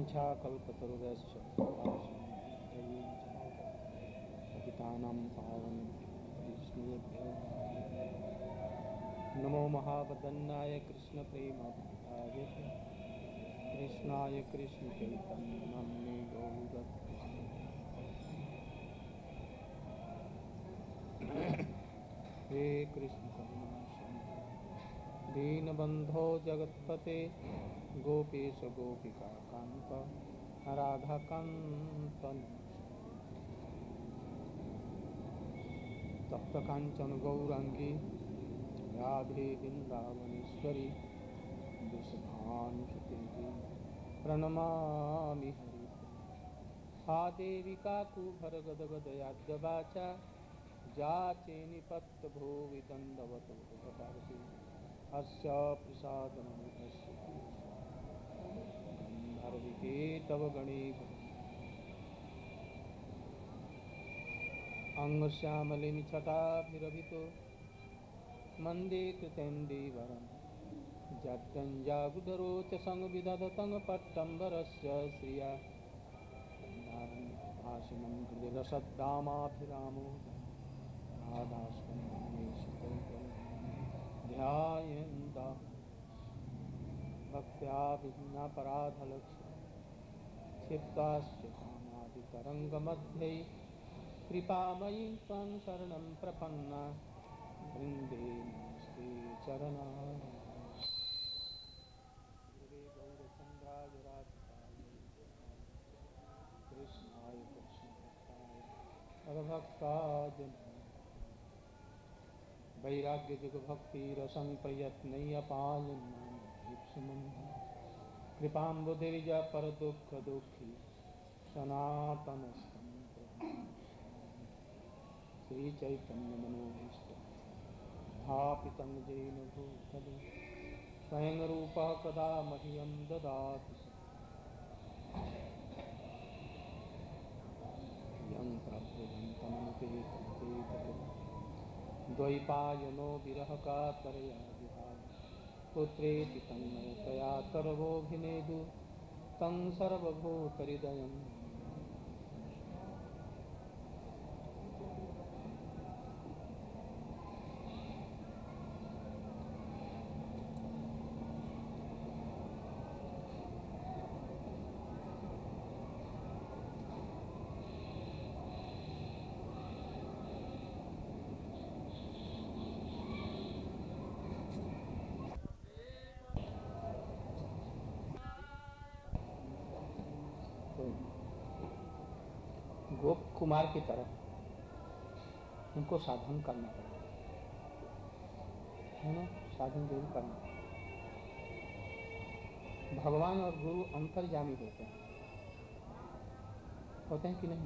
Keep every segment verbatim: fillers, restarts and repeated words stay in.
वाञ्छाकल्पतरुभ्यश्च पतितानां पावनेभ्यो नमो महावदन्नाय कृष्णप्रेमभक्ताय कृष्णाय कृष्णचैतन्यनाम्ने गौरकृष्ण हे कृष्ण करुणा सिन्धु दीनबन्धो जगत्पते गोपेश गोपिका कान्त राधाकान्त तप्त कांचन गौरांगी राधे वृंदावनेश्वरी वृषभानुसुते प्रणमामि हरिप्रिया आदेवी काकुभरगदगदयाद्यवाचा जाचे निपत्तभो विदण्डवतो भटारति अस्य प्रसादनमुखस्य गन्धर्विके तव गणे अंगश्यामलिनिछटाभिरभितो मन्दे कृतेन्दीवरं जड्डञ्जागुदरो च संविदधतङ्गपट्टम्बरस्य श्रिया भाषणं हृदि रसद्दामाभिरामो ध्यायन्ता भक्त्या विघ्नापराधलक्ष्य क्षिप्ताश्च कामादितरङ्गमध्ये कृपामयी त्वं शरणं प्रपन्ना वृन्दे नमस्ते चरणा गुरुवे गौरचन्द्राय राधिकाय कृष्णाय कृष्णभक्ताय तद्भक्ताय वैराग्य जुग भक्ति रसं प्रयत्नय्यपायन्नां कृपाम्बुधिर्ज पर दुःख दुःखी सनातन श्री चैतन्य मनोभीष्ट स्थापितं येन भूतले स्वयं रूपः कदा मह्यं ददाति यं प्रभुवन्तमनुपेतं द्वैपायनो विरह कातरया विहाय पुत्रेति तन्मयतया तरवोऽभिनेदु तं सर्वभूतहृदयं गोप कुमार की तरह उनको साधन करना पड़ेगा, है ना? साधन जरूर करना। भगवान और गुरु अंतर्यामी होते हैं, होते हैं कि नहीं?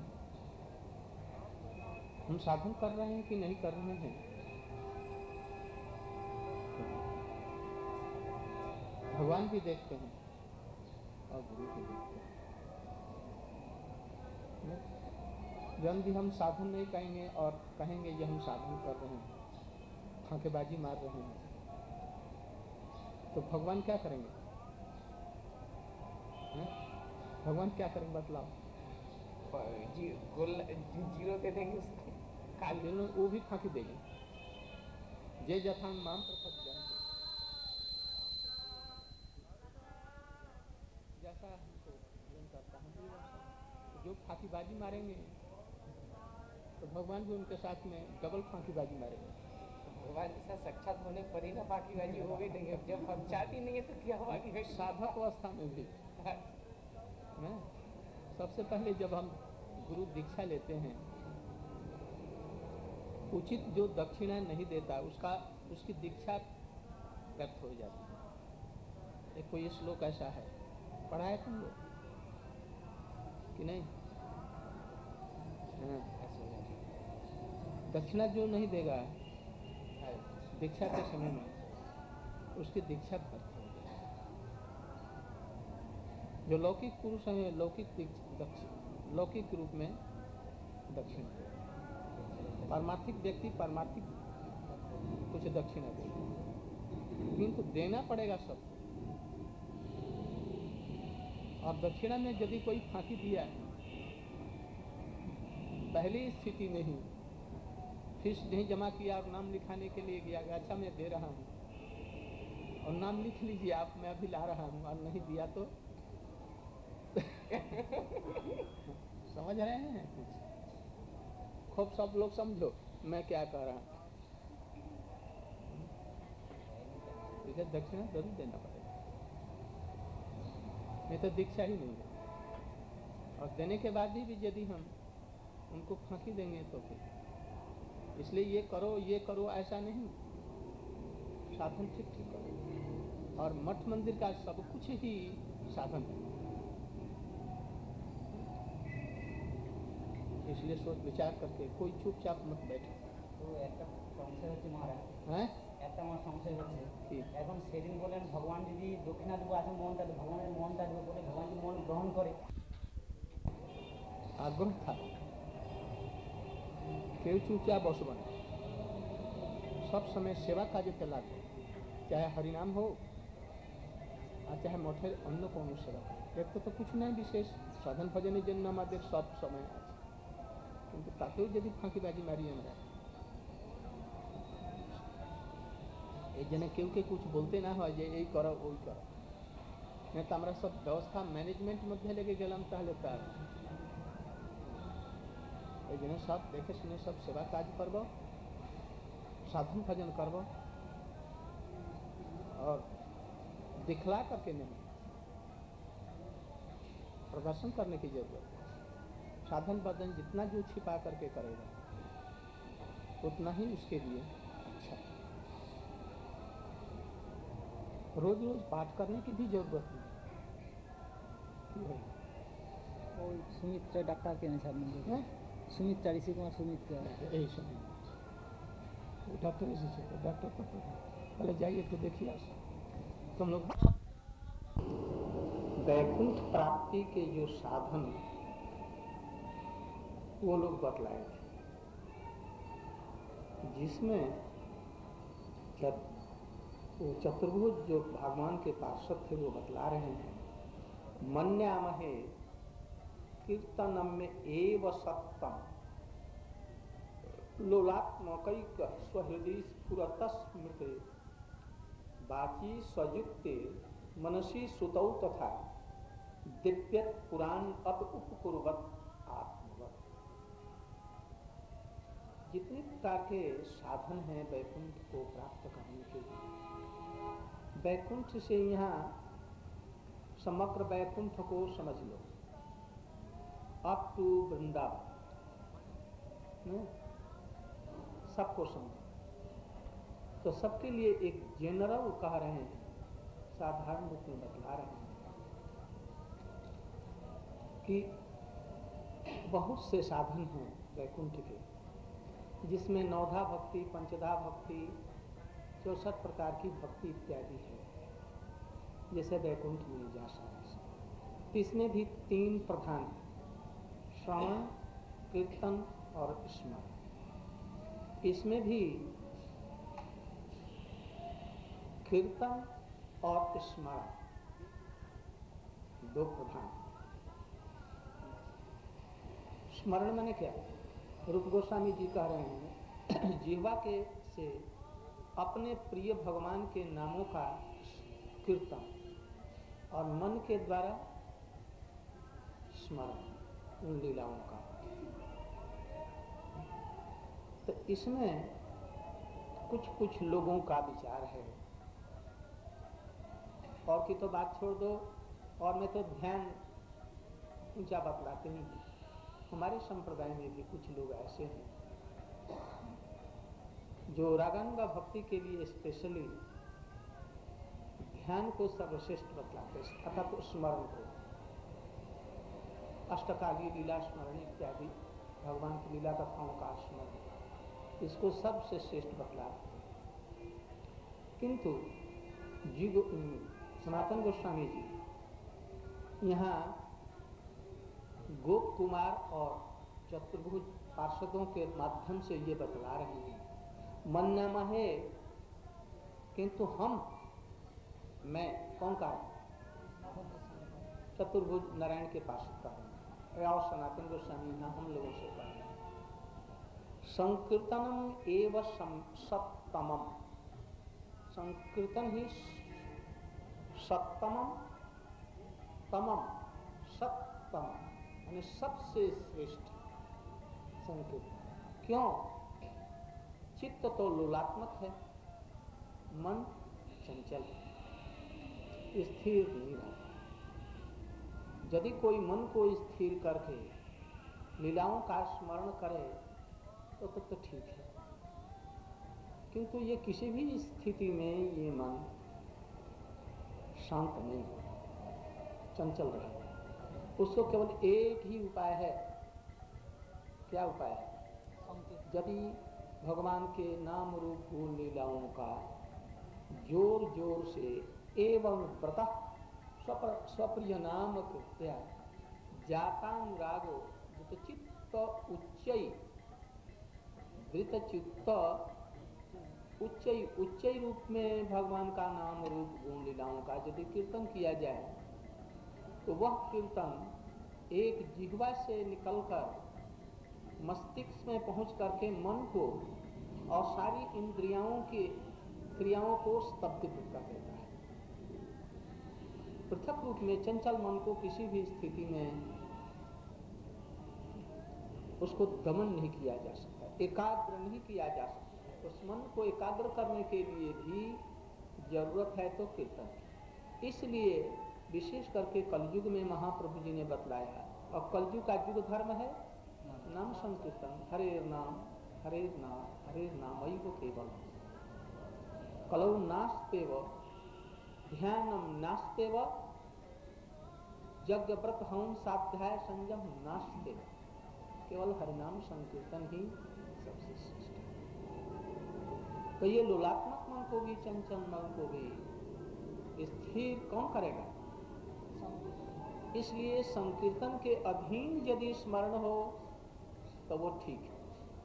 हम साधन कर रहे हैं कि नहीं कर रहे हैं, भगवान भी देखते हैं और गुरु भी देखते हैं। जब भी हम साधन नहीं कहेंगे और कहेंगे ये हम साधन कर रहे हैं, फांकेबाजी मार रहे हैं, तो भगवान क्या करेंगे? है? भगवान क्या करेंगे बतलाओ? जी, जीरो दे देंगे उसको, वो भी फांकी देंगे। जे जथा माम प्रपद जैसा हमको भजन करता है तो जो फांकीबाजी मारेंगे तो भगवान भी उनके साथ में डबल फांकीबाजी मारेंगे। भगवान के साथ साक्षात होने पर ही ना फांकीबाजी हो भी देंगे। जब हम चाहती नहीं है तो क्या हुआ कि साधक अवस्था में भी है। सबसे पहले जब हम गुरु दीक्षा लेते हैं, उचित जो दक्षिणा नहीं देता उसका उसकी दीक्षा व्यर्थ हो जाती है। एक कोई श्लोक ऐसा है, पढ़ा है तुम लोग कि नहीं? दक्षिणा जो नहीं देगा दीक्षा के समय में, उसकी दीक्षा व्यर्थ हो जाएगी। जो लौकिक पुरुष हैं लौकिक लौकिक रूप में दक्षिणा, पारमार्थिक व्यक्ति पारमार्थिक कुछ दक्षिणा देगा, किंतु देना पड़ेगा सबको। और दक्षिणा में यदि कोई फांकी दिया, पहली स्थिति में ही फीस नहीं जमा किया और नाम लिखाने के लिए गया, अच्छा मैं दे रहा हूँ और नाम लिख लीजिए आप, मैं अभी ला रहा हूँ, और नहीं दिया तो समझ रहे हैं कुछ? खूब सब लोग समझो मैं क्या कह रहा हूँ। इसे दक्षिणा जरूर देना पड़ेगा, नहीं तो दीक्षा ही नहीं है। और देने के बाद भी यदि हम उनको फांकी देंगे तो फिर, इसलिए ये करो ये करो ऐसा नहीं, साधन ठीक ठीक करो। और मठ मंदिर का सब कुछ ही साधन है, इसलिए सोच विचार करके कोई चुपचाप मत बैठो। तो একটা সংশয় হচ্ছে মহারাজ, হ্যাঁ একটা আমার সংশয় হচ্ছে কি? এখন সেদিন বলেন ভগবান যদি দক্ষিণা দেবো আছে মনটা ভগবানের মনটা দেবো বলে ভগবান যদি মন গ্রহণ করে, আগ্রহ থাকে, কেউ চুপচাপ বসবো না, सब समय सेवा कार्य पे लागो, चाहे हरिनाम हो और चाहे मठेर अन्य कोनो सेवा। एक तो, तो कुछ नहीं विशेष साधन भजन जन हमारे सब समय আছে, কিন্তু তাতেও যদি ফাঁকিবাজি মারি আমরা, এই জন্য কেউকে कुछ বলতে না হয় যে এই করো ওই করো, না তো আমরা সব ব্যবস্থা ম্যানেজমেন্ট মধ্যে লেগে গেলাম, তাহলে তার এই জন্য সব দেখে শুনে सब सेवा কাজ করব, साधन भजन करब, और दिखला करके नहीं, प्रदर्शन करने की जरूरत है। साधन भजन जितना जो छिपा करके करेगा उतना ही उसके लिए अच्छा। रोज रोज पाठ करने की भी जरूरत नहीं। ওই সুমিত্রা ডাক্তার কেনে ছাড়বেন, हैं? সুমিত্রা ঋষি কুমার সুমিত্রা यही समय डॉक्टर ऐसे से डॉक्टर को पहले जाइए तो देखिए तुम लोग। वैकुंठ प्राप्ति के जो साधन वो लोग बतलाए थे, जिसमें जब वो चतुर्भुज जो भगवान के पार्षद थे वो बतला रहे हैं, मन्यामहे कीर्तनम में एव सत्तम लोलात्मकैक स्वहृदय स्फुरत स्मृते वाची स्वयुक्ते मनसी सुतौ तथा दिव्यत पुराण अप उपकुर्वत आत्मवत। जितने प्रकार के साधन हैं वैकुंठ को प्राप्त करने के लिए, वैकुंठ से यहाँ समग्र वैकुंठ को समझ लो, अप टू वृंदावन सबको समझो, तो सबके लिए एक जनरल कह रहे हैं, साधारण रूप में बतला रहे हैं कि बहुत से साधन हैं वैकुंठ के, जिसमें नौधा भक्ति, पंचधा भक्ति, चौसठ प्रकार की भक्ति इत्यादि है, जैसे वैकुंठ में जा सकते। इसमें भी तीन प्रधान हैं, श्रवण, कीर्तन और स्मरण। इसमें भी कीर्तन और स्मरण दो प्रधान। स्मरण माने क्या? रूप गोस्वामी जी कह रहे हैं, जिह्वा के से अपने प्रिय भगवान के नामों का कीर्तन और मन के द्वारा स्मरण उन लीलाओं का। तो इसमें कुछ कुछ लोगों का विचार है, और की तो बात छोड़ दो, और मैं तो ध्यान ऊंचा बतलाते ही हूँ। हमारे संप्रदाय में भी कुछ लोग ऐसे हैं जो रागानुगा भक्ति के लिए स्पेशली ध्यान को सर्वश्रेष्ठ बतलाते हैं, अर्थात तो स्मरण को, अष्टकाली लीला स्मरण इत्यादि भगवान की लीला कथाओं का स्मरण, इसको सबसे श्रेष्ठ बतलाते हैं। किंतु जी सनातन गोस्वामी जी यहाँ गोप कुमार और चतुर्भुज पार्षदों के माध्यम से ये बतला रहे हैं, मन्नामा है, किंतु हम, मैं कौन का चतुर्भुज नारायण के पास कहें और सनातन गोस्वामी यहाँ हम लोगों से कहें, संकीर्तनम एव सत्तमम, संकीर्तन ही सत्तमम, तमम सत्तम यानी सबसे श्रेष्ठ संकीर्तन। क्यों? चित्त तो लोलात्मक है, मन चंचल है, स्थिर नहीं रहता। यदि कोई मन को स्थिर करके लीलाओं का स्मरण करे तो तब तो ठीक है, किंतु ये किसी भी स्थिति में ये मन शांत नहीं हो, चंचल रहेगा। उसको केवल एक ही उपाय है। क्या उपाय है? यदि भगवान के नाम रूप गुण लीलाओं का जोर जोर से एवं व्रत स्वप्रिय नाम कृत्या जातानुरागो वृतचित्त उच्चै वृतचित्त उच्चै उच्चै रूप में भगवान का नाम रूप गुण लीलाओं का यदि कीर्तन किया जाए तो वह कीर्तन एक जिह्वा से निकलकर मस्तिष्क में पहुंच करके मन को और सारी इंद्रियों की क्रियाओं को स्तब्ध कर देता है। पृथक रूप में चंचल मन को किसी भी स्थिति में उसको दमन नहीं किया जा सकता, एकाग्र नहीं किया जा सकता। उस मन को एकाग्र करने के लिए भी जरूरत है तो कीर्तन। इसलिए विशेष करके कलयुग में महाप्रभु जी ने बतलाया, और कलयुग का युग धर्म है नाम संकीर्तन, हरे नाम हरे नाम हरे नाम वही को केवल कलौ नास्तेव ध्यानम नास्तेव यज्ञ व्रत हवन साध्याय संयम नास्तेव, केवल हरिनाम संकीर्तन ही सबसे श्रेष्ठ है। तो ये लोलात्मक मन को भी चंचल मन को भी स्थिर कौन करेगा? इसलिए संकीर्तन के अधीन यदि स्मरण हो तो वो ठीक है।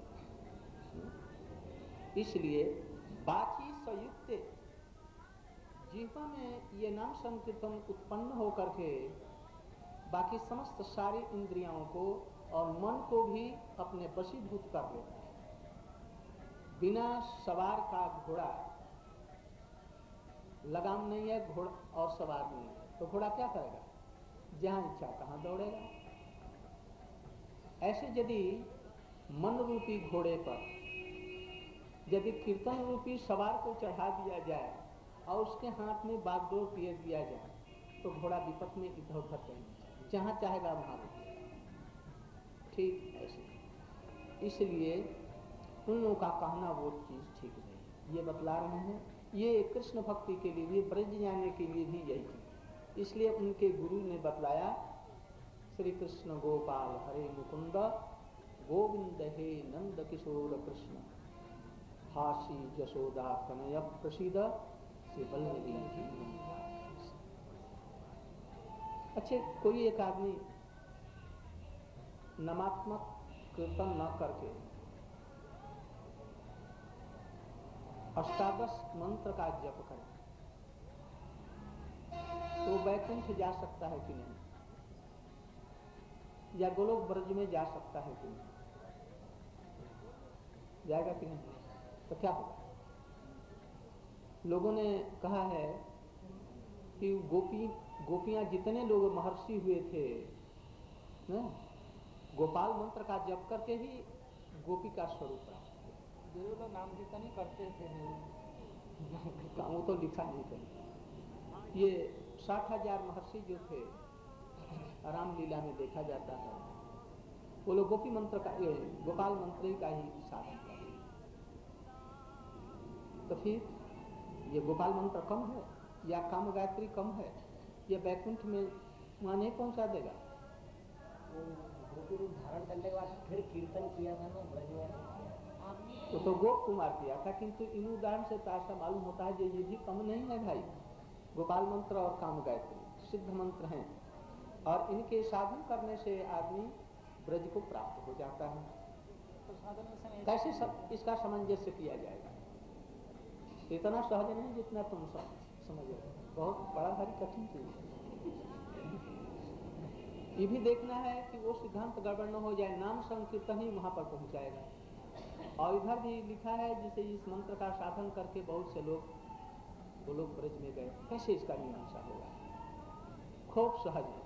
इसलिए बाची संयुक्त जीवन में ये नाम संकीर्तन उत्पन्न होकर के बाकी समस्त सारी इंद्रियों को और मन को भी अपने वशीभूत कर लेता है। बिना सवार का घोड़ा, लगाम नहीं है घोड़ा और सवार नहीं है, तो घोड़ा क्या करेगा? जहां इच्छा तहां दौड़ेगा। ऐसे यदि मन रूपी घोड़े पर यदि कीर्तन रूपी सवार को चढ़ा दिया जाए और उसके हाथ में बागडोर दिए दिया जाए तो घोड़ा विपत में इधर उधर चलेगा, जहां चाहेगा वहां रुकेगा। ठीक ऐसे इसलिए उन लोगों का कहना वो चीज ठीक नहीं, ये बतला रहे हैं। ये कृष्ण भक्ति के लिए, ये ब्रज जाने के लिए भी यही थी। इसलिए उनके गुरु ने बतलाया, श्री कृष्ण गोपाल हरे मुकुंद गोविंद हे नंद किशोर कृष्ण हासी जशोदा तनय प्रसिद्ध से बल्लभी जी। अच्छे, कोई एक आदमी नामात्मक कीर्तन न करके अष्टादश मंत्र का जप करे तो वैकुंठ जा सकता है कि नहीं, या गोलोक ब्रज में जा सकता है कि नहीं? जाएगा कि नहीं? तो क्या होगा? लोगों ने कहा है कि गोपी गोपियां जितने लोग महर्षि हुए थे न, गोपाल मंत्र का जप करके ही गोपी का स्वरूप प्राप्त जो लोग नाम कीर्तन ही करते थे किया। वो तो लिखा नहीं कहीं। ये साठ हजार महर्षि जो थे रामलीला में देखा जाता है, वो लोग गोपी मंत्र का, ये गोपाल मंत्र ही का ही साधन करते। तो फिर ये गोपाल मंत्र कम है या काम गायत्री कम है? ये बैकुंठ में वहां नहीं पहुंचा देगा। गोपी रूप धारण करने के बाद फिर कीर्तन किया था ना ब्रज में, वो तो गोप कुमार किया था, किंतु इन उदाहरण से तो ऐसा मालूम होता है कि ये भी कम नहीं है भाई। गोपाल मंत्र और काम गायत्री सिद्ध मंत्र हैं, और इनके साधन करने से आदमी ब्रज को प्राप्त हो जाता है। तो साधन में समय कैसे सब इसका सामंजस्य किया जाएगा? इतना सहज नहीं जितना तुम सब समझ रहे हो, बहुत बड़ा भारी कठिन चीज है। ये भी देखना है कि वो सिद्धांत गड़बड़ न हो जाए, नाम संकीर्तन ही वहां पर पहुंचाएगा। और इधर भी लिखा है जिसे इस मंत्र का साधन करके बहुत से लोग गोलोक ब्रज में गए। कैसे इसका मीमांसा होगा? खूब सहज है।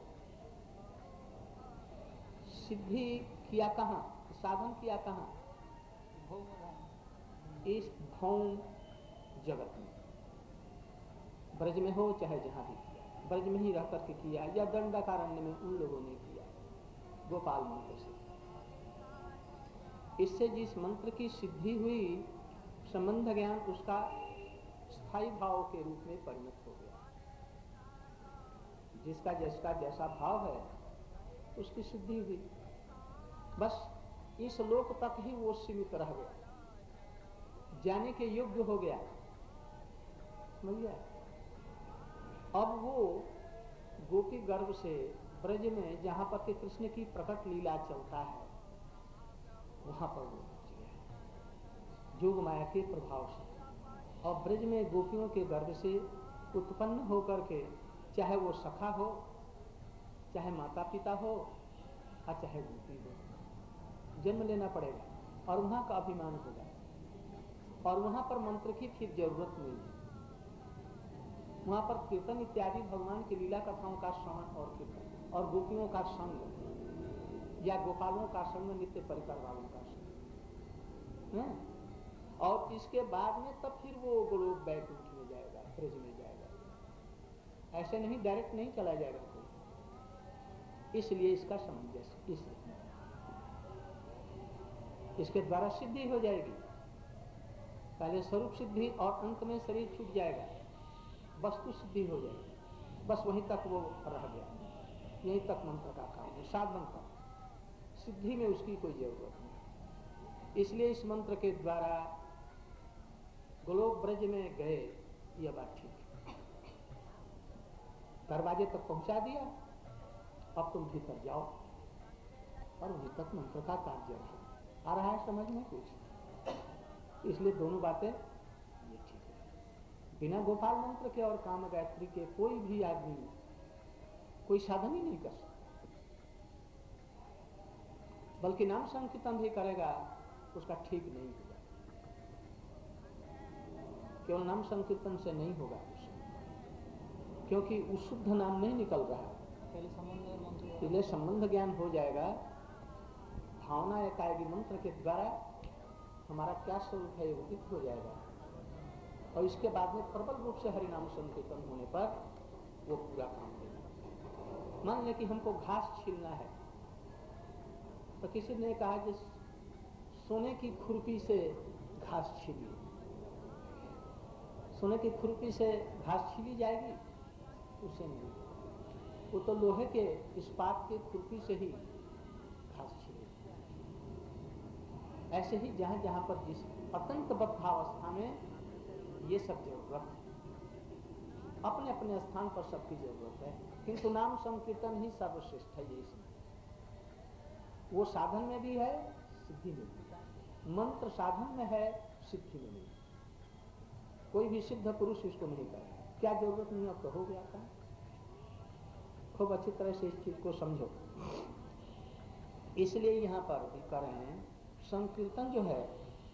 सिद्धि किया कहाँ, साधन किया कहाँ? इस भौम जगत में, ब्रज में हो चाहे जहां भी किया, ब्रज में ही रह करके किया, या दंडकारण्य में उन लोगों ने किया गोपाल मंत्र से। इससे जिस मंत्र की सिद्धि हुई, संबंध ज्ञान उसका स्थायी भाव के रूप में परिणत हो गया। जिसका जिसका जैसा भाव है उसकी सिद्धि हुई। बस इस लोक तक ही वो सीमित रह गया, जाने के योग्य हो गया। समझ गया? अब वो गोपी गर्भ से ब्रज में जहां पर के कृष्ण की प्रकट लीला चलता है, वहां पर वो पहुंच गया जोग माया के प्रभाव से। और ब्रज में गोपियों के गर्भ से उत्पन्न होकर के, चाहे वो सखा हो, चाहे माता पिता हो, और चाहे गोपी हो, जन्म लेना पड़ेगा और वहां का अभिमान होगा। और वहां पर मंत्र की फिर जरूरत नहीं है। वहां पर कीर्तन इत्यादि भगवान की लीला कथाओं का श्रवण और कीर्तन, और गोपियों का संग या गोपालों का संग, नित्य परिकर वालों का संग है। और इसके बाद में तब फिर वो गोलोक बैकुंठ में जाएगा, ब्रज में जाएगा। ऐसे नहीं डायरेक्ट नहीं चला जाएगा कोई। इसलिए इसका सामंजस्य, इसलिए इसके द्वारा सिद्धि हो जाएगी। पहले स्वरूप सिद्धि और अंत में शरीर छूट जाएगा, वस्तु सिद्धि हो जाएगी। बस वहीं तक वो रह गया, यहीं तक मंत्र का काम है, साधन तक। सिद्धि में उसकी कोई जरूरत नहीं। इसलिए इस मंत्र के द्वारा गोलोक ब्रज में गए, यह बात ठीक है। दरवाजे तक पहुंचा दिया, अब तुम भीतर जाओ, और वहीं तक मंत्र का कार्य है। आ रहा है समझ में कुछ? इसलिए दोनों बातें ये ठीक है। बिना गोपाल मंत्र के और काम गायत्री के कोई भी आदमी कोई साधन ही नहीं कर सकता। बल्कि नाम संकीर्तन भी करेगा, उसका ठीक नहीं होगा। केवल नाम संकीर्तन से नहीं होगा, क्योंकि उस शुद्ध नाम नहीं निकल रहा। पहले संबंध पहले संबंध ज्ञान हो जाएगा, भावना एक आएगी, मंत्र के द्वारा हमारा क्या स्वरूप है उदित हो जाएगा। और इसके बाद में प्रबल रूप से हरिनाम संकीर्तन होने पर वो पूरा काम देगा। मान लें कि हमको घास छीलना है, तो किसी ने कहा कि सोने की खुरपी से घास छीलिए। सोने की खुरपी से घास छीली जाएगी? उसे नहीं, वो तो लोहे के इस्पात के खुरपी से ही घास छीलेगी। ऐसे ही जहां जहां पर जिस अत्यंत बद्धावस्था में ये सब जरूरत है, अपने अपने स्थान पर सबकी जरूरत है, किंतु नाम संकीर्तन ही सर्वश्रेष्ठ है। ये वो साधन में भी है, सिद्धि में भी है। मंत्र साधन में है, सिद्धि में नहीं। कोई भी सिद्ध पुरुष इसको नहीं करे। क्या जरूरत नहीं, अब तो हो गया था। खूब अच्छी तरह से इस चीज को समझो। इसलिए यहाँ पर भी कर रहे हैं, संकीर्तन जो है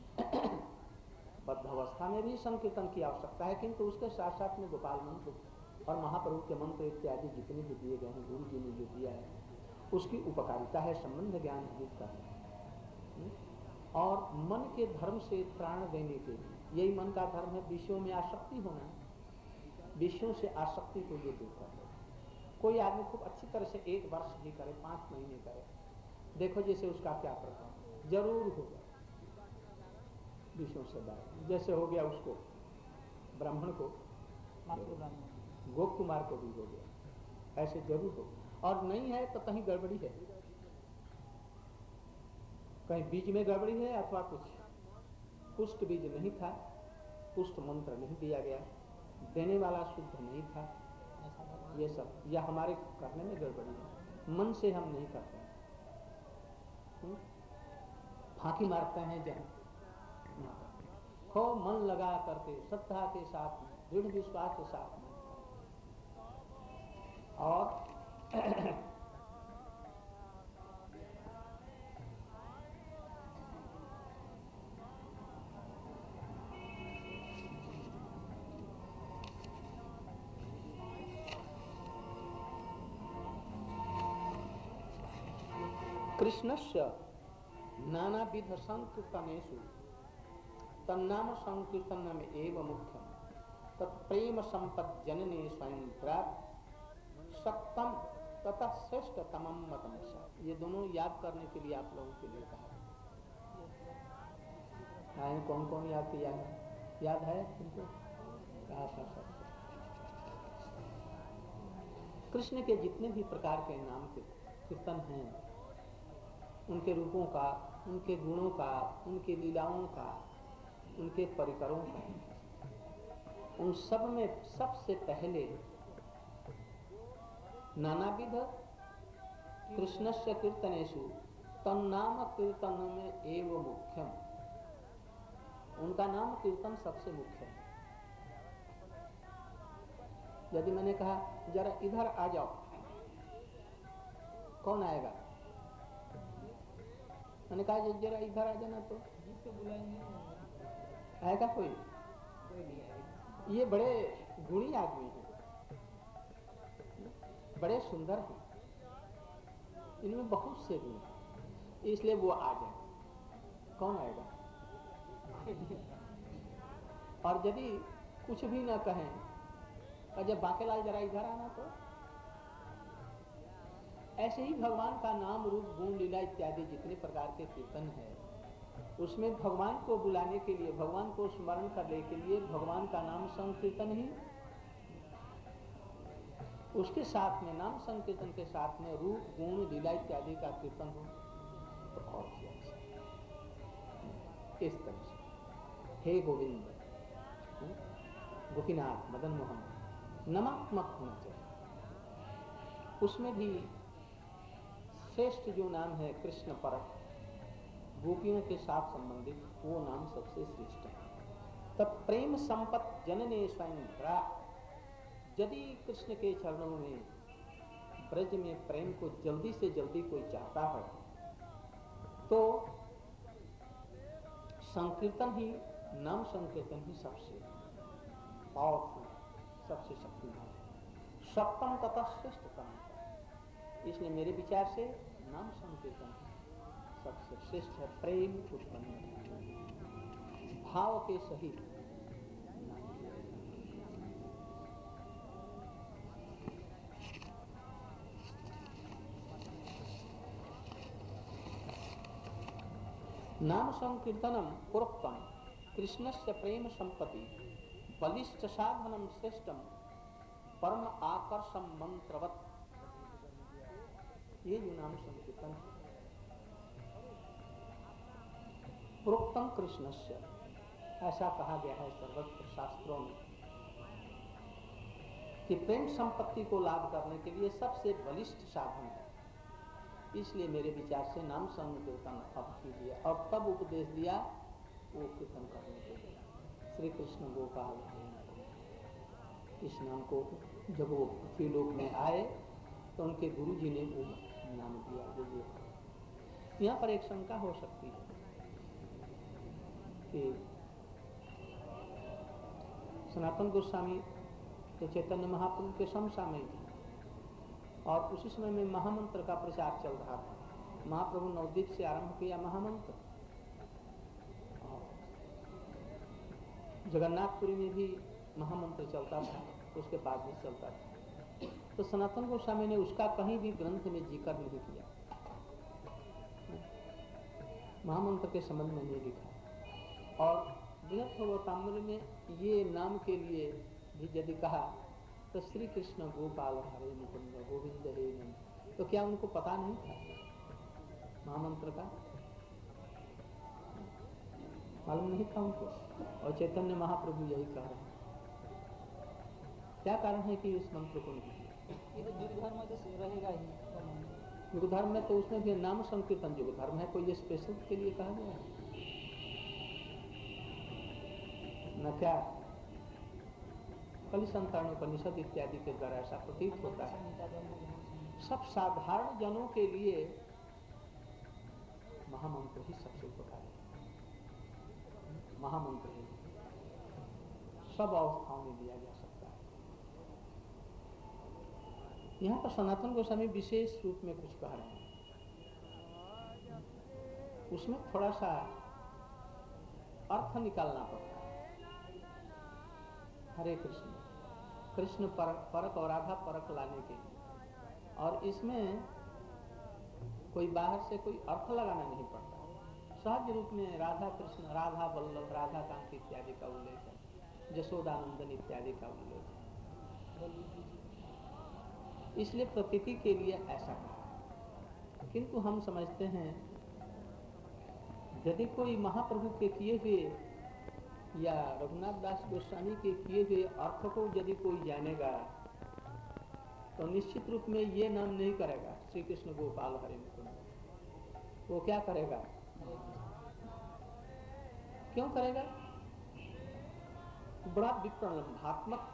बद्ध अवस्था में भी संकीर्तन की आवश्यकता है, किंतु उसके साथ साथ में गोपाल मंत्र और महाप्रभु के मंत्र इत्यादि जितने भी दिए गए हैं, गुरु जी ने जो दिया है, उसकी उपकारिता है संबंध ज्ञान अधिक करना और मन के धर्म से त्राण देने के लिए। यही मन का धर्म है, विषयों में आसक्ति होना। विषयों से आसक्ति को ये दूर कर दे। कोई आदमी खूब अच्छी तरह से एक वर्ष भी करे, पांच महीने करे, देखो जैसे उसका क्या प्रभाव जरूर होगा विषयों से बाहर। जैसे हो गया उसको, ब्राह्मण को, गोप कुमार को भी हो गया, ऐसे जरूर हो। और नहीं है तो कहीं गड़बड़ी है, कहीं बीज में गड़बड़ी है, अथवा कुछ पुष्ट बीज नहीं था, पुष्ट मंत्र नहीं दिया गया, देने वाला शुद्ध नहीं था, ये सब या हमारे करने में गड़बड़ी है, मन से हम नहीं करते, फांकी मारते हैं जहाँ खूब मन लगा करके श्रद्धा के साथ में, दृढ़ विश्वास के साथ में। और कृष्णस्य नानाविध संकीर्तनेषु तन्नाम संकीर्तनम एव मुख्यम तत्प्रेम संपद जनने स्वयं प्राप्त सप्तम तथा श्रेष्ठ तमम मतम। ये दोनों याद करने के लिए आप लोगों के लिए कहा। आए कौन कौन याद किया है? याद है तुमको? कहा था सब। कृष्ण के जितने भी प्रकार के नाम के कीर्तन हैं, उनके रूपों का, उनके गुणों का, उनकी लीलाओं का, उनके परिकरों का, उन सब में सबसे पहले नानाविध कृष्णस्य कीर्तनेषु तन्नाम कीर्तन में एव मुख्यम। उनका नाम कीर्तन सबसे मुख्य है। यदि मैंने कहा जरा इधर आ जाओ, कौन आएगा? मैंने कहा जरा इधर आ जाना, तो आएगा कोई? ये बड़े गुणी आदमी हैं, बड़े सुंदर हैं, इनमें बहुत से गुण हैं, इसलिए वो आ जाए। कौन आएगा? और यदि कुछ भी न कहें और जब बांकेलाल जरा इधर आना, तो ऐसे ही भगवान का नाम रूप गुण लीला इत्यादि जितने प्रकार के कीर्तन है, उसमें भगवान को बुलाने के लिए, भगवान को स्मरण करने के लिए भगवान का नाम संकीर्तन ही, उसके साथ में नाम संकीर्तन के साथ में रूप गुण लीला इत्यादि का कीर्तन हो तो और अच्छा। इस तरह से हे गोविंद, गोपीनाथ, मदन मोहन नमात्मक होना चाहिए। उसमें भी श्रेष्ठ जो नाम है कृष्ण परक, गोपियों के साथ संबंधित, वो नाम सबसे श्रेष्ठ है। तब प्रेम संपत जनने स्वयं प्रा। यदि कृष्ण के चरणों में, ब्रज में प्रेम को जल्दी से जल्दी कोई चाहता है तो संकीर्तन ही, नाम संकीर्तन ही सबसे पावरफुल, सबसे शक्तिमान, सप्तम तथा श्रेष्ठतम। इसलिए मेरे विचार से नाम संकीर्तन सबसे श्रेष्ठ है। प्रेम उत्पन्न भाव के सहित नाम संकीर्तनम पूर्वकम कृष्णस्य प्रेम संपत्ति बलिष्ठ साधनम श्रेष्ठम परम आकर्षम मंत्रवत। ये जो नाम संकीर्तन है, प्रोक्तम कृष्णस्य, ऐसा कहा गया है सर्वत्र शास्त्रों में कि प्रेम संपत्ति को लाभ करने के लिए सबसे बलिष्ठ साधन है। इसलिए मेरे विचार से नाम संकीर्तन अब कीजिए। और तब उपदेश दिया वो कीर्तन करने के लिए, श्री कृष्ण गोपाल। इस नाम को जब वो पृथ्वी लोक में आए तो उनके गुरु जी ने वो नाम दिया। ये यहाँ पर एक शंका हो सकती है कि सनातन गोस्वामी तो चैतन्य महाप्रभु के समसामयिक थे और उसी समय में महामंत्र का प्रचार चल रहा था। महाप्रभु नवद्वीप से आरंभ किया महामंत्र, जगन्नाथपुरी में भी महामंत्र चलता था, उसके बाद भी चलता था। तो सनातन गोस्वामी ने उसका कहीं भी ग्रंथ में जिक्र नहीं किया, महामंत्र के संबंध में नहीं लिखा। और बृहत् गौतमरी में ये नाम के लिए भी यदि कहा तो श्री कृष्ण गोपाल हरे मुकुंद गोविंद हे नंद, तो क्या उनको पता नहीं था महामंत्र का? मालूम नहीं था उनको। और चैतन्य महाप्रभु यही कह रहे हैं। क्या कारण है कि इस मंत्र को नहीं? ये तो युग धर्म तो रहेगा ही। युग धर्म में तो उसमें भी नाम संकीर्तन युग धर्म है, कोई ये स्पेशल के लिए कहा गया है न? क्या कलि संतरण उपनिषद इत्यादि के द्वारा ऐसा प्रतीत होता है। सब साधारण जनों के लिए महामंत्र ही सबसे उपकारी है। महामंत्र ही सब अवस्थाओं में दिया जा सकता है। यहाँ पर सनातन गोस्वामी विशेष रूप में कुछ कह रहे हैं उसमें थोड़ा सा अर्थ निकालना पड़ता है। हरे कृष्ण, कृष्ण परक परक और राधा परक लाने के लिए, और इसमें कोई बाहर से कोई अर्थ लगाना नहीं पड़ता। सहज रूप में राधा कृष्ण, राधा वल्लभ, राधा कांत इत्यादि का उल्लेख है, जशोदानंदन इत्यादि का उल्लेख है। इसलिए प्रतीति के लिए ऐसा कहा। किंतु हम समझते हैं यदि कोई महाप्रभु के किए हुए या रघुनाथ दास गोस्वामी के किए हुए अर्थ को यदि कोई जानेगा तो निश्चित रूप में ये नाम नहीं करेगा श्री कृष्ण गोपाल हरे मुकुंद। वो क्या करेगा? क्यों करेगा? बड़ा विप्रलंभात्मक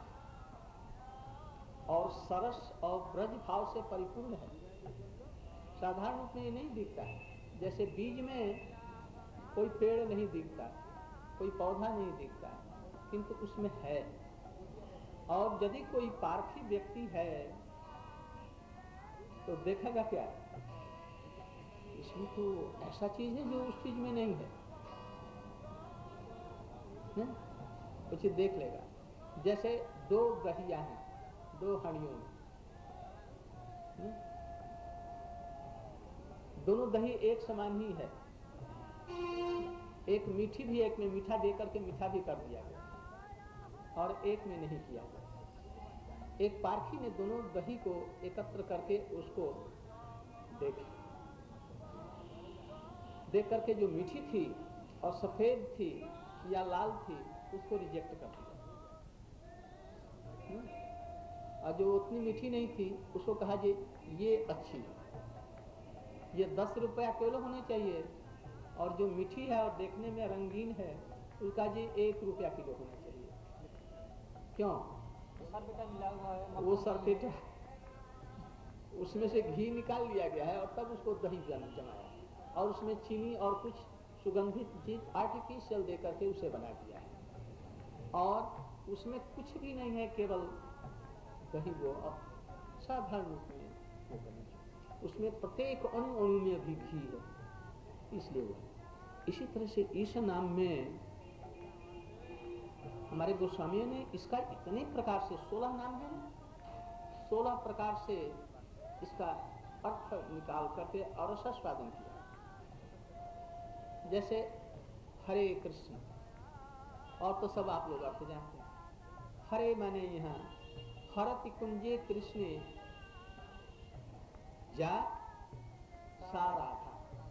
और सरस और ब्रज भाव से परिपूर्ण है। साधारण रूप में ये नहीं दिखता है। जैसे बीज में कोई पेड़ नहीं दिखता, कोई पौधा नहीं दिखता, किंतु उसमें है। और यदि कोई पारखी व्यक्ति है तो देखेगा क्या? इसमें तो ऐसा चीज है जो उस चीज में नहीं है, कुछ देख लेगा। जैसे दो दहिया हैं, दो हड़ियों में, दोनों दही एक समान ही है। एक मीठी भी, एक में मीठा देकर के मीठा भी कर दिया गया और एक में नहीं किया गया। एक पारखी ने दोनों दही को एकत्र करके उसको देखा, देख करके जो मीठी थी और सफेद थी या लाल थी उसको रिजेक्ट कर दिया, और जो उतनी मीठी नहीं थी उसको कहा जी ये अच्छी है, ये दस रुपया किलो होने चाहिए, और जो मीठी है और देखने में रंगीन है उसका जी एक रुपया किलो होना चाहिए। क्यों? सरपेटा मिला हुआ है, वो सरपेटा, उसमें से घी निकाल लिया गया है और तब उसको दही जमाया और उसमें चीनी और कुछ सुगंधित चीज आर्टिफिशियल दे करके उसे बना दिया है, और उसमें कुछ भी नहीं है, केवल दही। वो अब साधारण रूप में वो बनी, उसमें प्रत्येक अणु अणु में भी घी है, इसलिए वो। इसी तरह से इस नाम में हमारे गोस्वामियों ने इसका इतने प्रकार से सोलह नाम है, सोलह प्रकार से इसका अर्थ निकाल करके और रसास्वादन किया। जैसे हरे कृष्ण, और तो सब आप लोग अर्थ जानते हैं। हरे माने यहाँ हरति कुंजे कृष्णे जा सा राधा,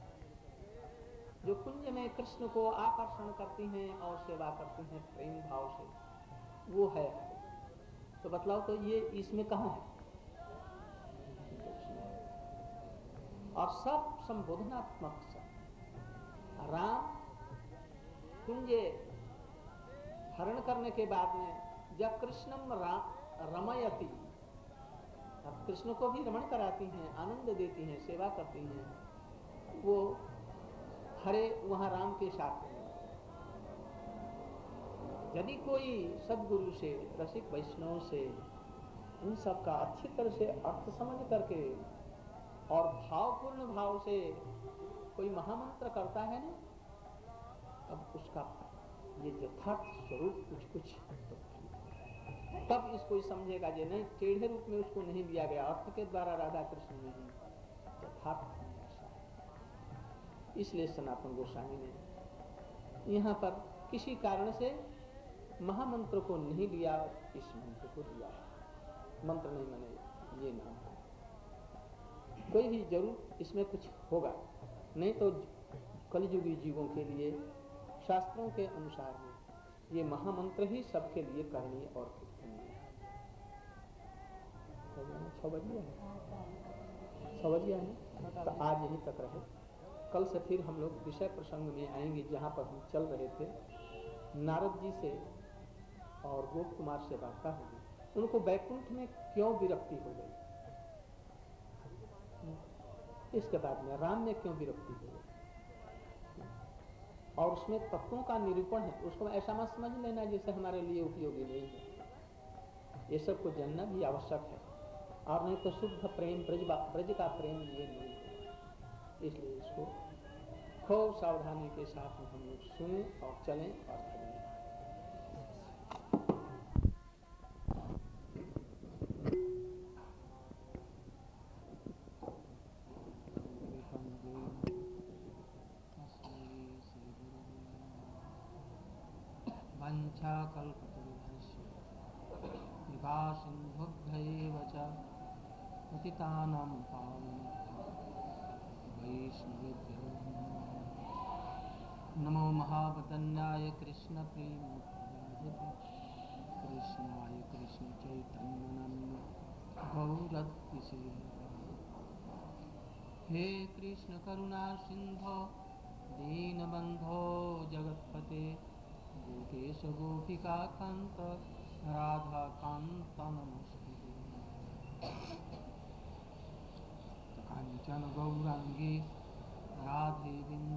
जो कुंज में कृष्ण को आकर्षण करती हैं और सेवा करती हैं प्रेम भाव से, वो है। तो बतलाओ तो ये इसमें कहाँ है? और सब संबोधनात्मक सब। राम कुंजे हरण करने के बाद में जब कृष्णम रमयति, अब कृष्ण को भी रमण कराती हैं, आनंद देती हैं, सेवा करती हैं, वो हरे वहां राम के साथ में। यदि कोई सदगुरु से, रसिक वैष्णव से इन सब का अच्छी तरह से अर्थ समझ करके और भावपूर्ण भाव से कोई महामंत्र करता है ना, अब उसका ये यथार्थ स्वरूप कुछ कुछ तो तब इसको समझेगा। जे नहीं, टेढ़े रूप में उसको नहीं लिया गया, अर्थ के द्वारा राधा कृष्ण नहीं, यथार्थ ऐसा है। इसलिए सनातन गोस्वामी ने यहाँ पर किसी कारण से महामंत्र को नहीं लिया, इस मंत्र को लिया। मंत्र नहीं माने ये नाम, कोई भी जरूर इसमें कुछ होगा, नहीं तो कलियुगी जीवों के लिए शास्त्रों के अनुसार में ये महामंत्र ही सबके लिए करणीय और कीर्तनीय है। छह बजिया है, छह बजिया है, तो आज यहीं तक रहे। कल से फिर हम लोग विषय प्रसंग में आएंगे जहाँ पर हम चल रहे थे। नारद जी से और गोप कुमार से वार्ता होगी, उनको वैकुंठ में क्यों विरक्ति हो गई, इसके बाद में राम में क्यों विरक्ति हो गई, और उसमें तत्वों का निरूपण है। उसको ऐसा मत समझ लेना जैसे हमारे लिए उपयोगी नहीं है, ये सब को जानना भी आवश्यक है, और नहीं तो शुद्ध प्रेम ब्रज ब्रज का प्रेम ये नहीं है। इसलिए इसको खूब सावधानी के साथ में हम लोग सुनें और चलें और करें। वंशाकल्पतरुभ्यश्च कृपा सिन्धुभ्यैव च पतितानां पावनेभ्यो वैष्णवेभ्यो नमो महावदन्याय कृष्णप्रेमप्रदायते कृष्णाय कृष्णचैतन्यनाम्ने गौरद्विषे। हे कृष्ण करुणा सिंधो दीनबंधो जगत्पते गोपेश गोपिका कांत राधा कांत नमस्ते। कांचन गौरांगी राधे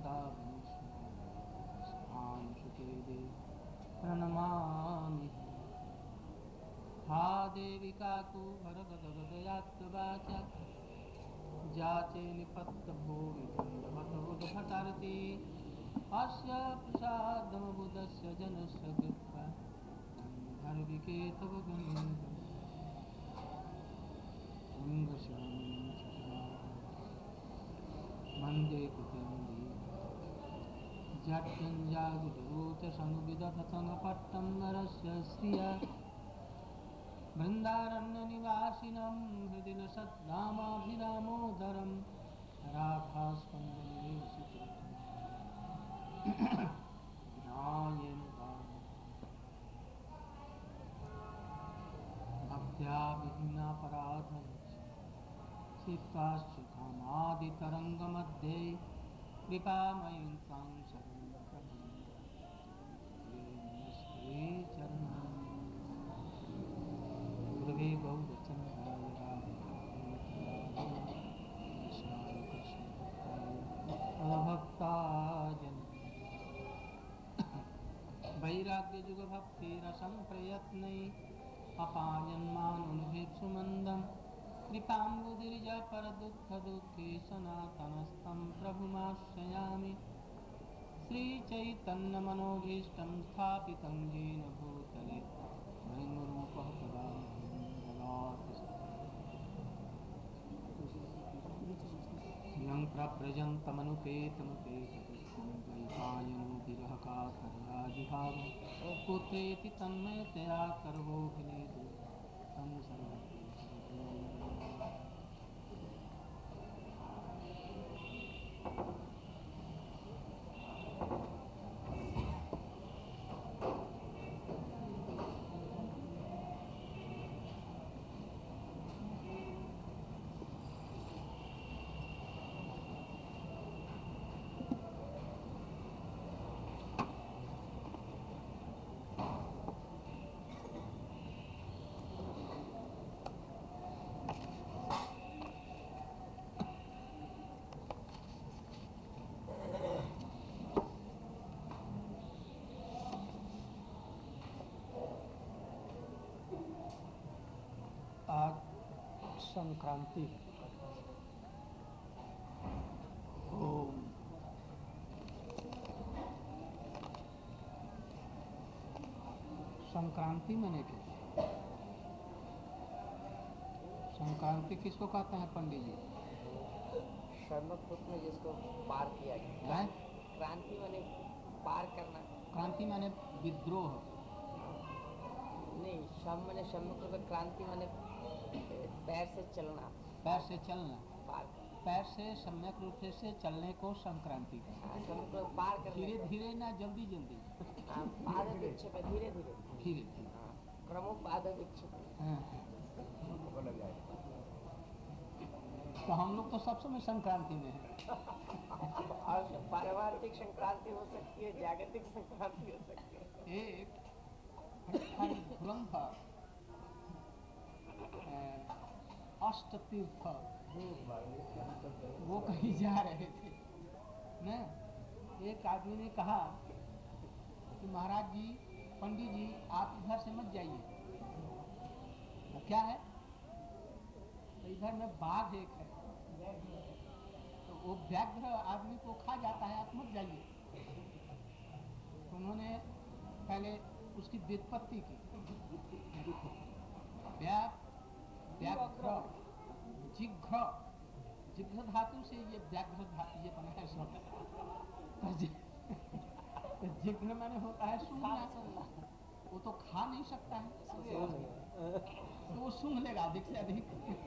वृंदावनेश्वरी प्रणमामि। हा देवी काकुभरगदगदयात्तवाचा जाचे निपत्तभोविदम्भटोद्भटारति अस्य प्रसादमुदस्य जनस्य कृत्वा धर्विकेतव वन्दे कुटुम्बी जट्टञ्जागुरुत संविदधतङ्गपट्टं नरस्य श्रिया बृन्दारण्यनिवासिनं हृदि सद्धामाभिरामोदरं राधास्कन्दलेशतीर्थं भक्त्या विहीनापराधक्षिप्ताश्च कामादितरङ्गमध्ये कृपामयीं त्वां शरणं प्रपद्ये। नमस्ते चरणं गुरवे गौरचन्द्राय राधाय कृष्णाय कृष्णभक्ताय भक्ताय वैराग्ययुगभक्तिरसं प्रयत्नै अपायन्मानुभिक्षु मन्दं कृपाम्बुधिर्यपरदुःखदुःखी सनातनस्तं प्रभुमाश्रयामि। श्रीचैतन्यमनोभीष्टं स्थापितं येन भूतले स्वयंरूपः कदा यं प्रव्रजन्तमनुपेतमपेतकृत्यं द्वैपायनो विरह कातर्याजुहाव पुत्रेति तन्मयतया कर्वोऽभिनेदु तं सर्वं। आज संक्रांति ओम संक्रांति मैंने क्या? संक्रांति किसको कहते हैं पंडित जी? शर्मकृत में जिसको पार किया गया है? क्रांति माने पार करना। क्रांति माने विद्रोह। नहीं, शम माने शर्मकृत, क्रांति माने पैर से चलना। पैर से चलना, पार पैर से सम्यक रूप से चलने को संक्रांति कहते हैं। शर्मकृत पार करने। धीरे धीरे ना जल्दी जल्दी। पाद विक्षेप धीरे धीरे धीरे धीरे क्रमो पाद विक्षेप। तो हम लोग तो सब समय संक्रांति में है। और पारिवारिक संक्रांति हो सकती है, जागतिक संक्रांति हो सकती है। एक ग्रंथ अष्ट तीर्थ वो कहीं जा रहे थे न, एक आदमी ने कहा कि महाराज जी, पंडित जी, आप इधर से मत जाइए। क्या है? तो इधर में बाघ एक है। तो वो व्याघ्र आदमी को खा जाता है, आप मत जाइए। तो उन्होंने पहले उसकी व्युत्पत्ति की। व्याघ्र जिघ्र जिघ्र धातु से ये व्याघ्र धातु ये बना है शब्द। जिघ्र माने होता है सूंघना, वो तो खा नहीं सकता है, तो वो सूंघ लेगा अधिक से अधिक,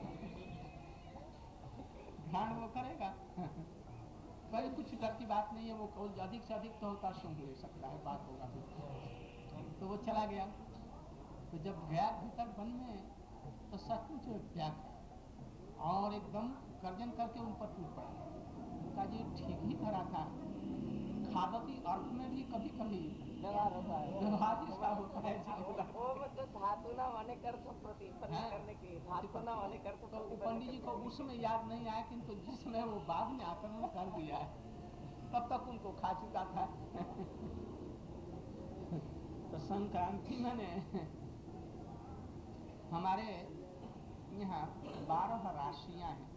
घाण वो करेगा। पर कुछ डर की बात नहीं है, वो अधिक से अधिक तो होता सूंघ ले सकता है, बात होगा। तो वो चला गया। तो जब गया भीतर वन में तो सचमुच व्याघ्र और एकदम गर्जन करके उन पर टूट पड़ा। उनका जी ठीक ही धरा था, खावती अर्थ में भी कभी कभी व्यवहार होता है, व्यवहार इसका होता है। वो मतलब धातु ना होने कर तो प्रतिपन्न करने के, धातु ना होने कर तो पंडित जी को उस समय याद नहीं आया, किंतु जिस समय वो बाद में आक्रमण कर दिया है तब तक उनको खा चुका था। तो संक्रांति मैंने हमारे यहाँ बारह राशियां हैं।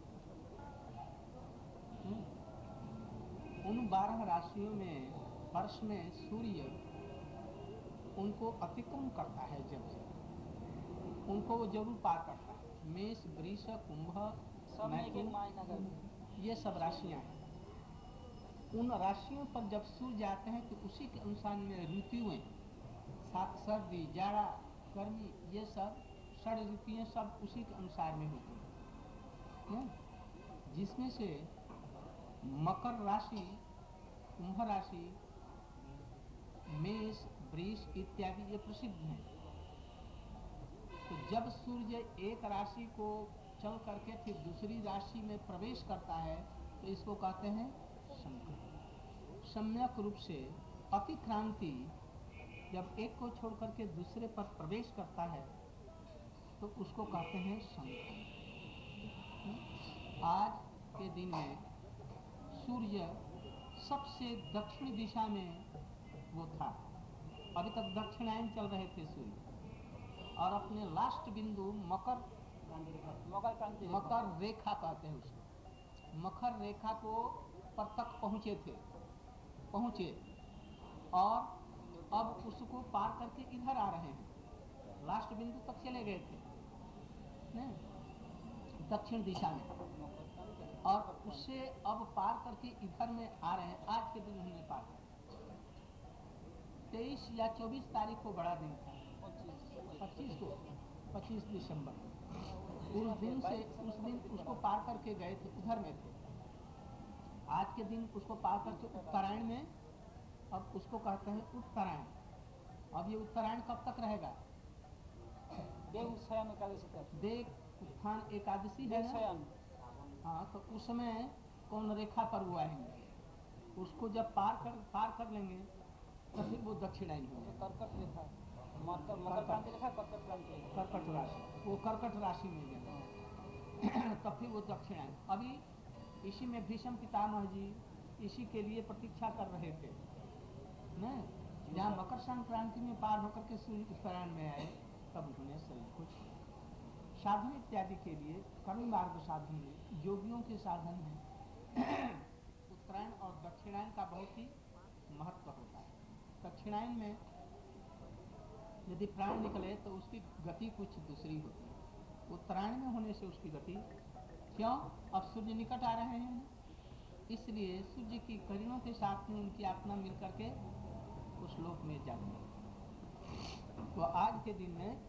उन बारह राशियों में वर्ष में सूर्य उनको अतिक्रम करता है, जब जब उनको वो जरूर पार करता है। मेष, वृष, कुंभ, मैथुन, ये सब राशियां हैं। उन राशियों पर जब सूर्य जाते हैं तो उसी के अनुसार में ऋतुएं, सर्दी, जाड़ा, गर्मी, ये सब षड ऋतुएं सब उसी के अनुसार में होती हैं। जिसमें से मकर राशि, कुंभ राशि, मेष, वृष इत्यादि ये प्रसिद्ध हैं। तो जब सूर्य एक राशि को चल करके फिर दूसरी राशि में प्रवेश करता है तो इसको कहते हैं संक्रमण। सम्यक रूप से अतिक्रांति जब एक को छोड़ करके दूसरे पर प्रवेश करता है तो उसको कहते हैं संक्रमण। आज के दिन में सूर्य सबसे दक्षिण दिशा में वो था। अभी तक दक्षिणायन चल रहे थे सूर्य, और अपने लास्ट बिंदु मकर मकर क्रांति मकर रेखा कहते हैं उसको, मकर रेखा को पर तक पहुँचे थे पहुँचे और अब उसको पार करके इधर आ रहे हैं। लास्ट बिंदु तक चले गए थे दक्षिण दिशा में, और उससे अब पार करके इधर में आ रहे हैं। आज के दिन हमने पार किया। तेईस या चौबीस तारीख को बड़ा दिन था, पच्चीस को पच्चीस दिसंबर। उस दिन से उस दिन उसको पार करके गए थे, उधर में थे। आज के दिन उसको पार करके उत्तरायण में, अब उसको कहते हैं उत्तरायण। अब ये उत्तरायण कब तक रहेगा? देवशयन एकादशी तक। देव उत्थान एकादशी है देवशयन। हाँ, तो उसमें कौन रेखा पर वो आएंगे, उसको जब पार कर पार कर लेंगे तो फिर वो दक्षिणायन हो जाएगा। कर्कट रेखा, मकर मकर क्रांति रेखा, कर्कट क्रांति, कर्कट राशि, वो कर्कट राशि में जाएगा तब फिर वो दक्षिणायन। अभी इसी में भीष्म पितामह जी इसी के लिए प्रतीक्षा कर रहे थे न, जहाँ मकर संक्रांति में पार होकर के सूर्य उत्तरायण में आए तब उन्होंने शरीर को साधन इत्यादि के लिए कर्म मार्ग साधन में योगियों के साधन में उत्तरायण और दक्षिणायन का बहुत ही महत्व होता है। दक्षिणायन में यदि प्राण निकले तो उसकी गति कुछ दूसरी होती है, उत्तरायण में होने से उसकी गति क्यों? अब सूर्य निकट आ रहे हैं, इसलिए सूर्य की किरणों के साथ में उनकी आत्मा मिल करके उस लोक में जाती है। तो आज के दिन में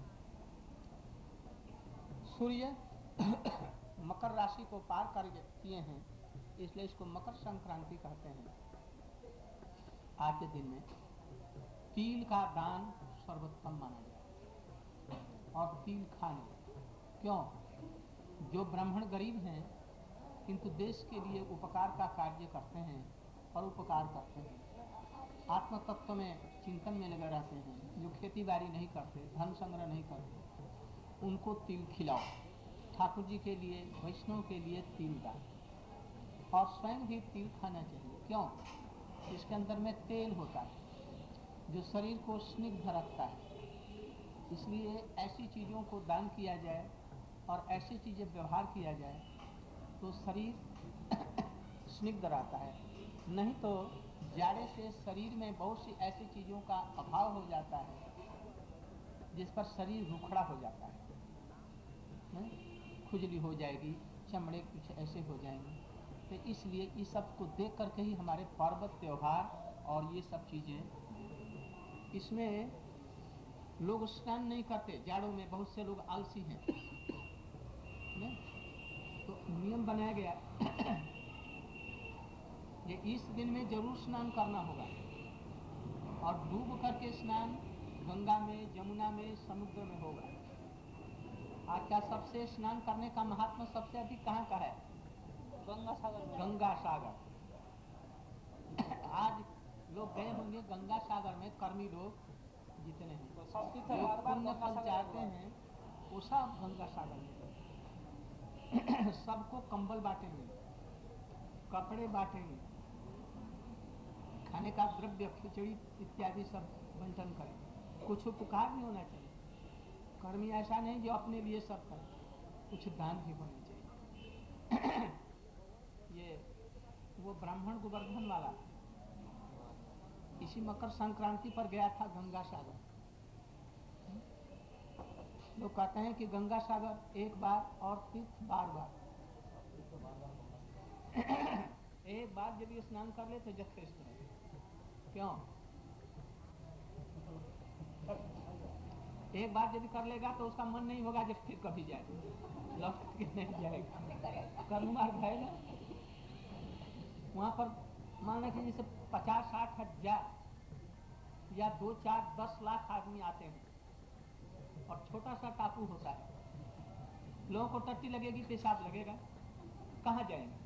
सूर्य मकर राशि को पार कर किए हैं, इसलिए इसको मकर संक्रांति कहते हैं। आज के दिन में तिल का दान सर्वोत्तम माना जाता है, और तिल खाने क्यों? जो ब्राह्मण गरीब हैं किंतु देश के लिए उपकार का कार्य करते हैं और उपकार करते हैं, आत्म तत्व में चिंतन में लगे रहते हैं, जो खेती बाड़ी नहीं करते, धन संग्रह नहीं करते, उनको तिल खिलाओ। ठाकुर जी के लिए, वैष्णव के लिए तिल दान, और स्वयं भी तिल खाना चाहिए। क्यों? इसके अंदर में तेल होता है जो शरीर को स्निग्ध रखता है, इसलिए ऐसी चीज़ों को दान किया जाए और ऐसी चीज़ें व्यवहार किया जाए तो शरीर स्निग्ध रहता है, नहीं तो जाड़े से शरीर में बहुत सी ऐसी चीज़ों का अभाव हो जाता है जिस पर शरीर रुखड़ा हो जाता है, न? खुजली हो जाएगी, चमड़े कुछ ऐसे हो जाएंगे। तो इसलिए इस सब को देख करके ही हमारे पर्व त्योहार और ये सब चीज़ें, इसमें लोग स्नान नहीं करते जाड़ों में, बहुत से लोग आलसी हैं, न? तो नियम बनाया गया ये इस दिन में जरूर स्नान करना होगा, और डूब करके स्नान गंगा में, जमुना में, समुद्र में होगा। आज का सबसे स्नान करने का महात्मा सबसे अधिक कहाँ का है? गंगा सागर में। गंगा सागर। आज लोग गए होंगे गंगा सागर में, कर्मी लोग जितने हैं, तो सब तीर्थ जो बार बार पुण्य गंगा फल सागर चाहते में। हैं वो सब गंगा सागर में गए। सबको कंबल बांटेंगे, कपड़े बांटेंगे, खाने का द्रव्य, खिचड़ी इत्यादि सब बंटन करें। कुछ उपकार भी होना चाहिए, कर्मी ऐसा नहीं जो अपने लिए सब करें, कुछ दान भी होना चाहिए। ये वो ब्राह्मण गोवर्धन वाला इसी मकर संक्रांति पर गया था गंगा सागर। लोग कहते हैं कि गंगा सागर एक बार और तीर्थ बार बार एक बार यदि स्नान कर ले तो यथेष्ट है। क्यों? एक बार यदि कर लेगा तो उसका मन नहीं होगा जब फिर कभी जाए, लौट के नहीं जाएगा। कर्म मार्ग है ना, वहाँ पर मान लें कि जैसे पचास साठ हजार या दो चार दस लाख आदमी आते हैं और छोटा सा टापू होता है, लोगों को टट्टी लगेगी, पेशाब लगेगा, कहाँ जाएंगे?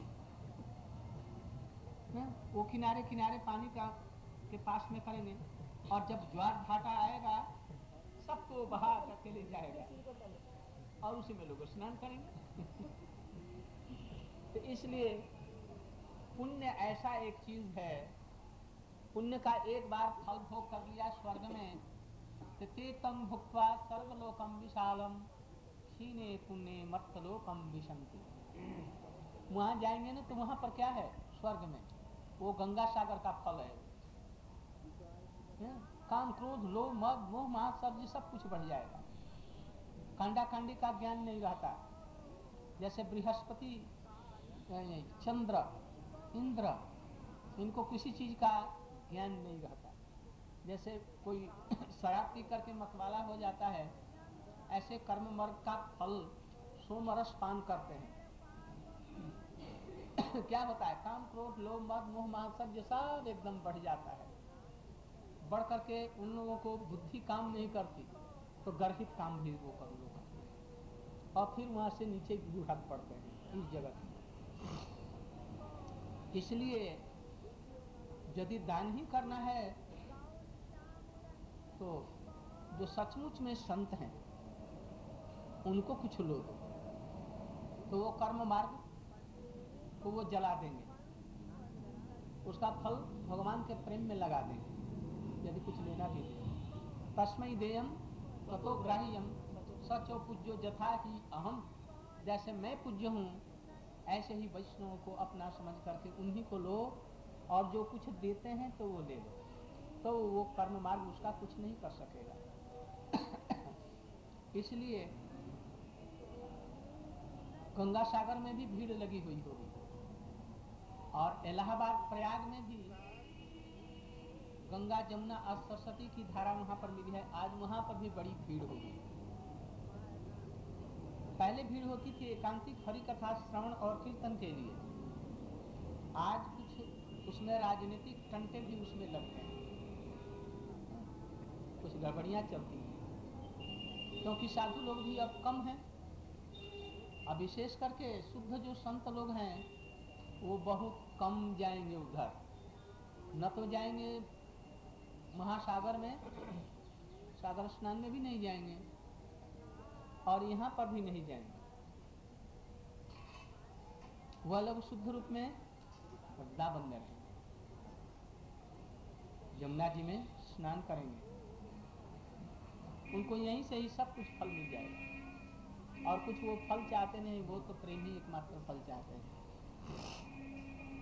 न? वो किनारे किनारे पानी का के पास में करेंगे, और जब ज्वार भाटा आएगा सबको बहा करके ले जाएगा और उसी में लोग स्नान करेंगे। तो इसलिए पुण्य ऐसा एक चीज है, पुण्य का एक बार फल भोग कर लिया स्वर्ग में, ते तम भुक्त्वा सर्वलोकम विशालम क्षीणे पुण्य मर्तलोकम विशंति। वहां जाएंगे ना तो वहां पर क्या है? स्वर्ग में वो गंगा सागर का फल है। काम, क्रोध, लोभ, मद, मोह, मात्सर्य सब कुछ बढ़ जाएगा। कांडा कांडी का ज्ञान नहीं रहता। जैसे बृहस्पति, चंद्र, इंद्र, इनको किसी चीज का ज्ञान नहीं रहता। जैसे कोई शराब पी करके मतवाला हो जाता है, ऐसे कर्म मार्ग का फल सोमरस पान करते हैं। क्या होता है? काम, क्रोध, लोभ, मद, मोह, मात्सर्य सब एकदम बढ़ जाता है। बढ़ करके उन लोगों को बुद्धि काम नहीं करती, तो गर्हित काम भी वो कर लो करते हैं, और फिर वहां से नीचे लुढ़क पड़ते हैं इस जगत में। इसलिए यदि दान ही करना है तो जो सचमुच में संत हैं उनको कुछ लो दो, तो वो कर्म मार्ग को वो जला देंगे, उसका फल भगवान के प्रेम में लगा देंगे। यदि कुछ लेना भी दे, तस्मै देयम ततो ग्राह्यम सचो पूज्यो जथा ही अहम। जैसे मैं पूज्य हूँ ऐसे ही वैष्णवों को अपना समझ करके उन्हीं को लो, और जो कुछ देते हैं तो वो ले लो, तो वो कर्म मार्ग उसका कुछ नहीं कर सकेगा। इसलिए गंगा सागर में भी भीड़ लगी हुई होगी, और इलाहाबाद प्रयाग में भी गंगा, जमुना और सरस्वती की धारा वहां पर मिली है। आज वहां पर भी बड़ी भीड़ होगी। पहले भीड़ होती थी एकांतिक हरि कथा श्रवण और कीर्तन के लिए, आज कुछ उसमें राजनीतिक टंटे भी उसमें लग गए, कुछ गड़बड़ियां चलती हैं, क्योंकि साधु लोग भी अब कम हैं। अब विशेष करके शुद्ध जो संत लोग हैं वो बहुत कम जाएंगे उधर, न तो जाएंगे महासागर में, सागर स्नान में भी नहीं जाएंगे, और यहाँ पर भी नहीं जाएंगे। वह लोग शुद्ध रूप में वृंदावन में रहेंगे, यमुना जी में स्नान करेंगे, उनको यहीं से ही सब कुछ फल मिल जाएगा। और कुछ वो फल चाहते नहीं, वो तो प्रेमी एकमात्र फल चाहते हैं।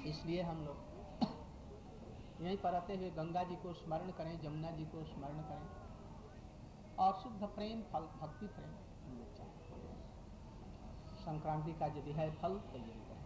इसलिए हम लोग यहीं पर रहते हुए गंगा जी को स्मरण करें, जमुना जी को स्मरण करें और शुद्ध प्रेम फल भक्ति प्रेम मिलना चाहिए। संक्रांति का यदि है फल तो यही करें।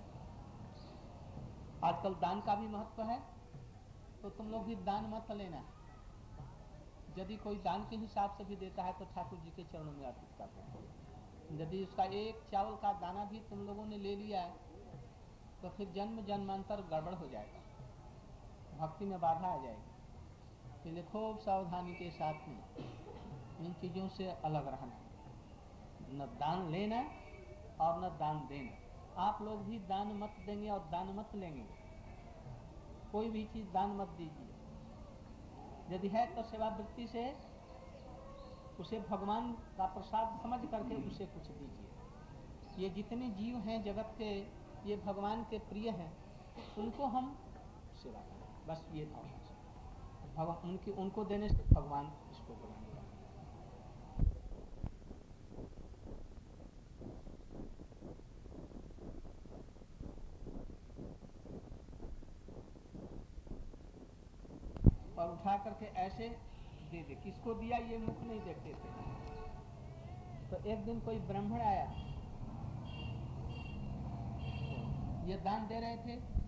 आजकल दान का भी महत्व है, तो तुम लोग भी दान मत लेना। यदि कोई दान के हिसाब से भी देता है तो ठाकुर जी के चरणों में अर्पित कर दें। यदि उसका एक चावल का दाना भी तुम लोगों ने ले लिया है तो फिर जन्म जन्मांतर गड़बड़ हो जाएगा, भक्ति में बाधा आ जाएगी। इसलिए खूब सावधानी के साथ में इन चीज़ों से अलग रहना, न दान लेना और न दान देना। आप लोग भी दान मत देंगे और दान मत लेंगे, कोई भी चीज़ दान मत दीजिए। यदि है तो सेवावृत्ति से उसे भगवान का प्रसाद समझ करके उसे कुछ दीजिए। ये जितने जीव हैं जगत के, ये भगवान के प्रिय हैं, उनको हम सेवा करें, बस ये भावना से भगवान उनकी उनको देने से भगवान इसको ग्रहण करें। और उठा करके ऐसे दे दे। किसको दिया ये मुख नहीं देखते थे। तो एक दिन कोई ब्राह्मण आया, ये दान दे रहे थे,